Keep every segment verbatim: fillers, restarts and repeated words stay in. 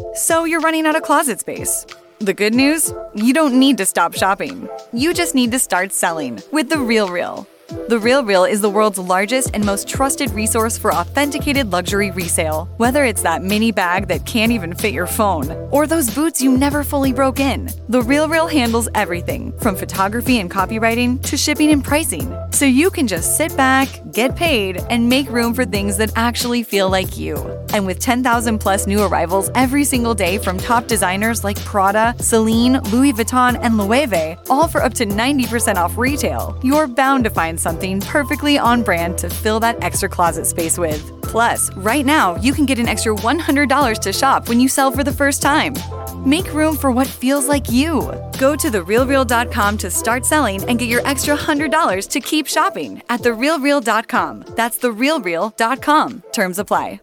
So you're running out of closet space. The good news? You don't need to stop shopping. You just need to start selling with The RealReal. The RealReal is the world's largest and most trusted resource for authenticated luxury resale. Whether it's that mini bag that can't even fit your phone, or those boots you never fully broke in, The RealReal handles everything from photography and copywriting to shipping and pricing. So you can just sit back, get paid, and make room for things that actually feel like you. And with ten thousand plus new arrivals every single day from top designers like Prada, Celine, Louis Vuitton, and Loewe, all for up to ninety percent off retail, you're bound to find something perfectly on brand to fill that extra closet space with. Plus, right now, you can get an extra one hundred dollars to shop when you sell for the first time. Make room for what feels like you. Go to the real real dot com to start selling and get your extra one hundred dollars to keep shopping at the real real dot com. That's the real real dot com. Terms apply.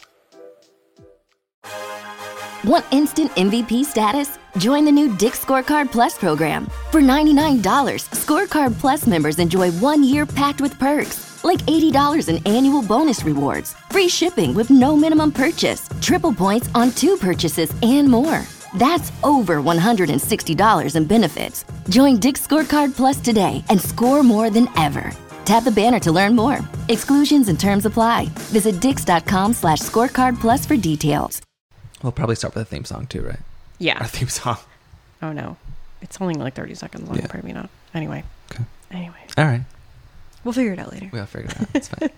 Want instant M V P status? Join the new Dick's Scorecard Plus program. For ninety-nine dollars, Scorecard Plus members enjoy one year packed with perks, like eighty dollars in annual bonus rewards, free shipping with no minimum purchase, triple points on two purchases, and more. That's over one hundred sixty dollars in benefits. Join Dick's Scorecard Plus today and score more than ever. Tap the banner to learn more. Exclusions and terms apply. Visit dix.com slash scorecard plus for details. We'll probably start with a theme song too, right? Yeah. Our theme song. Oh, no. It's only like thirty seconds long, Yeah. probably not. Anyway. Okay. Anyway. All right. We'll figure it out later. We'll figure it out. It's fine.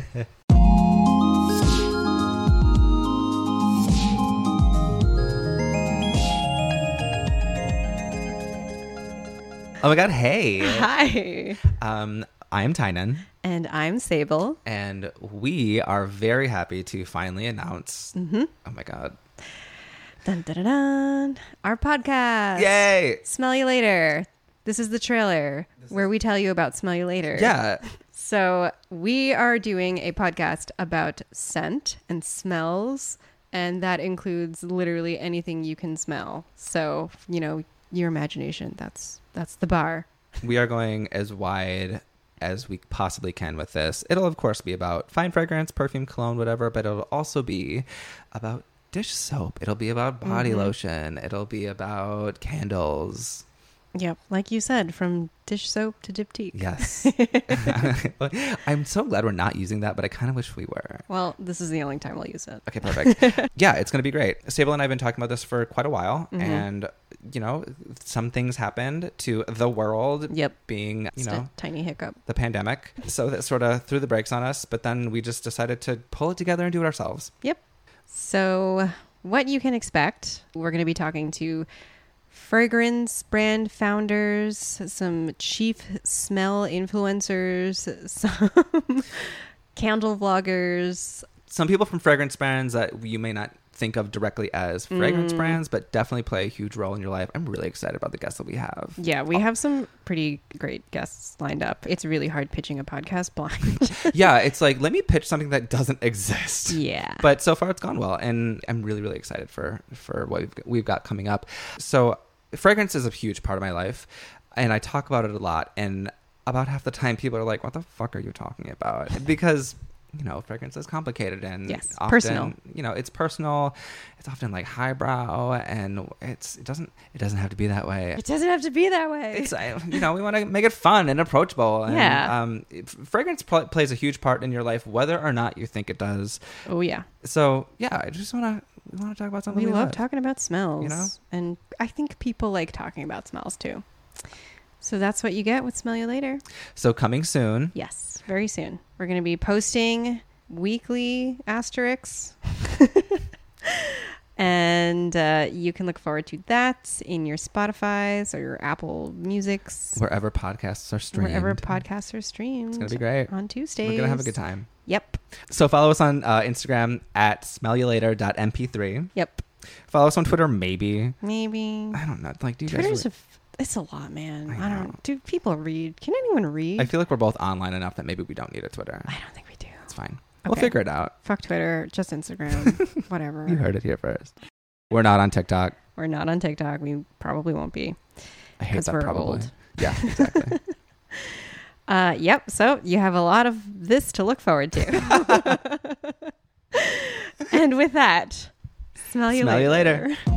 Oh my God, hey. Hi. Um, I'm Tynan. And I'm Sable. And we are very happy to finally announce, Mm-hmm. oh my God. Dun, dun, dun, dun. Our podcast. Yay. Smell You Later. This is the trailer where we tell you about Smell You Later. Yeah. So we are doing a podcast about scent and smells, and that includes literally anything you can smell. So, you know, your imagination, that's that's the bar. We are going as wide as we possibly can with this. It'll, of course, be about fine fragrance, perfume, cologne, whatever, but it'll also be about dish soap. It'll be about body Mm-hmm. lotion. It'll be about candles. Yep. Like you said, from dish soap to diptyque. Yes. I'm so glad we're not using that, but I kind of wish we were. Well, this is the only time we'll use it. Okay, perfect. Yeah, it's going to be great. Sable and I have been talking about this for quite a while. Mm-hmm. And, you know, some things happened to the world. Yep. Being, you Just know, a tiny hiccup. the pandemic. So that sort of threw the brakes on us. But then we just decided to pull it together and do it ourselves. Yep. So what you can expect, we're going to be talking to fragrance brand founders, some chief smell influencers, some candle vloggers. Some people from fragrance brands that you may not think of directly as fragrance Mm. brands, but definitely play a huge role in your life. I'm really excited about the guests that we have. Yeah, we have some pretty great guests lined up. It's really hard pitching a podcast blind. Yeah, it's like, let me pitch something that doesn't exist. Yeah. But so far it's gone well, and I'm really, really excited for, for what we've, we've got coming up. So fragrance is a huge part of my life, and I talk about it a lot, and about half the time people are like, what the fuck are you talking about? Because, you know, fragrance is complicated, and Yes, often, personal. you know, it's personal. It's often like highbrow, and it's it doesn't it doesn't have to be that way. It doesn't have to be that way. It's uh, you know, we want to make it fun and approachable. And, Yeah. Um, it- fragrance pl- plays a huge part in your life, whether or not you think it does. Oh, yeah. So yeah, I just want to we want to talk about something We we, love love. talking about smells. You know? And I think people like talking about smells too. So that's what you get with Smell You Later. So coming soon. Yes, very soon. We're going to be posting weekly asterisks. And uh, you can look forward to that in your Spotify's or your Apple Musics. Wherever podcasts are streamed. Wherever podcasts are streamed. It's going to be great. On Tuesdays. We're going to have a good time. Yep. So follow us on uh, Instagram at smell you later dot m p three. Yep. Follow us on Twitter, maybe. Maybe. I don't know. Like, do you Twitter's guys... a f- it's a lot, man. I I, know. don't. Do people read? Can anyone read? I feel like we're both online enough that maybe we don't need a Twitter. I don't think we do. It's fine. We'll Okay. figure it out. Fuck Twitter. Just Instagram. Whatever. You heard it here first. We're not on TikTok. We're not on TikTok. We probably won't be. I hate 'Cause that we're probably. old. Yeah, exactly. Uh, yep. So you have a lot of this to look forward to. And with that, Smell you Smell later. you later.